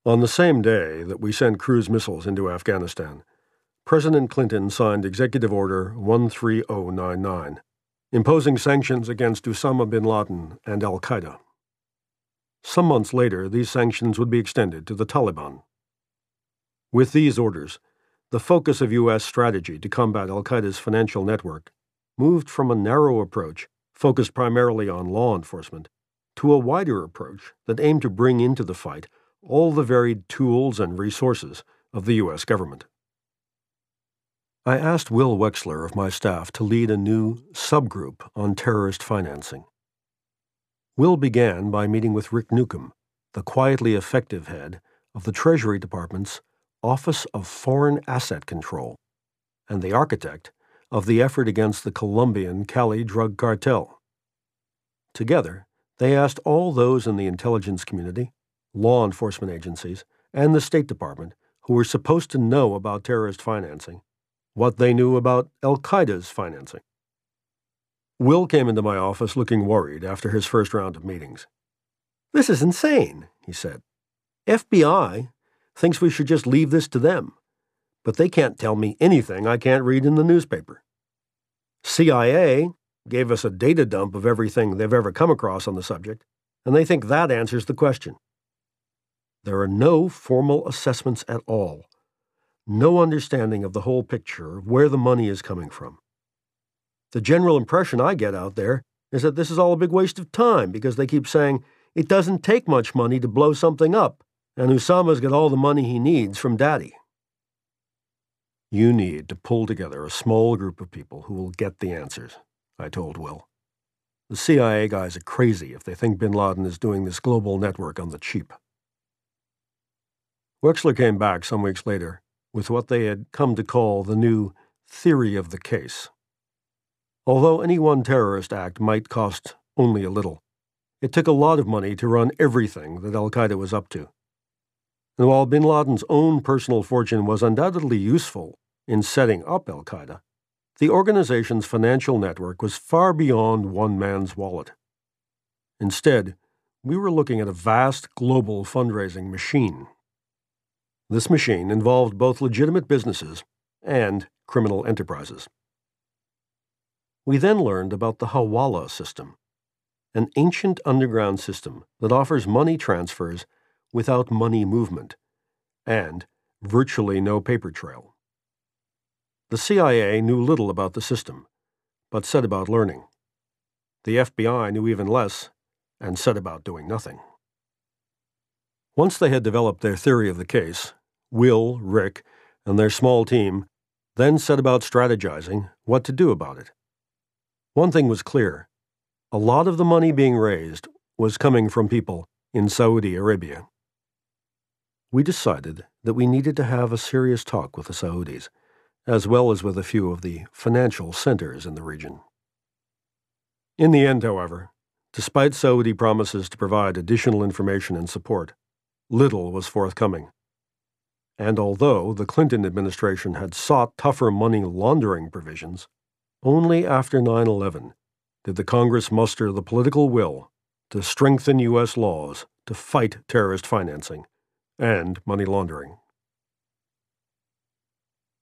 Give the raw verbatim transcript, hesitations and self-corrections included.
On the same day that we sent cruise missiles into Afghanistan, President Clinton signed Executive Order one three zero nine nine, imposing sanctions against Osama bin Laden and al-Qaeda. Some months later, these sanctions would be extended to the Taliban. With these orders, the focus of U S strategy to combat al-Qaeda's financial network moved from a narrow approach focused primarily on law enforcement to a wider approach that aimed to bring into the fight all the varied tools and resources of the U S government. I asked Will Wexler of my staff to lead a new subgroup on terrorist financing. Will began by meeting with Rick Newcomb, the quietly effective head of the Treasury Department's Office of Foreign Asset Control and the architect of the effort against the Colombian Cali drug cartel. Together, they asked all those in the intelligence community, law enforcement agencies, and the State Department who were supposed to know about terrorist financing what they knew about al-Qaeda's financing. Will came into my office looking worried after his first round of meetings. "This is insane," he said. "F B I thinks we should just leave this to them, but they can't tell me anything I can't read in the newspaper. C I A gave us a data dump of everything they've ever come across on the subject, and they think that answers the question. There are no formal assessments at all, no understanding of the whole picture of where the money is coming from. The general impression I get out there is that this is all a big waste of time because they keep saying it doesn't take much money to blow something up, and Osama's got all the money he needs from Daddy." "You need to pull together a small group of people who will get the answers," I told Will. "The C I A guys are crazy if they think bin Laden is doing this global network on the cheap." Wexler came back some weeks later with what they had come to call the new theory of the case. Although any one terrorist act might cost only a little, it took a lot of money to run everything that al-Qaeda was up to. And while bin Laden's own personal fortune was undoubtedly useful in setting up al-Qaeda, the organization's financial network was far beyond one man's wallet. Instead, we were looking at a vast global fundraising machine. This machine involved both legitimate businesses and criminal enterprises. We then learned about the Hawala system, an ancient underground system that offers money transfers without money movement and virtually no paper trail. The C I A knew little about the system, but set about learning. The F B I knew even less and set about doing nothing. Once they had developed their theory of the case, Will, Rick, and their small team then set about strategizing what to do about it. One thing was clear. A lot of the money being raised was coming from people in Saudi Arabia. We decided that we needed to have a serious talk with the Saudis, as well as with a few of the financial centers in the region. In the end, however, despite Saudi promises to provide additional information and support, little was forthcoming. And although the Clinton administration had sought tougher money laundering provisions, only after nine eleven did the Congress muster the political will to strengthen U S laws to fight terrorist financing and money laundering.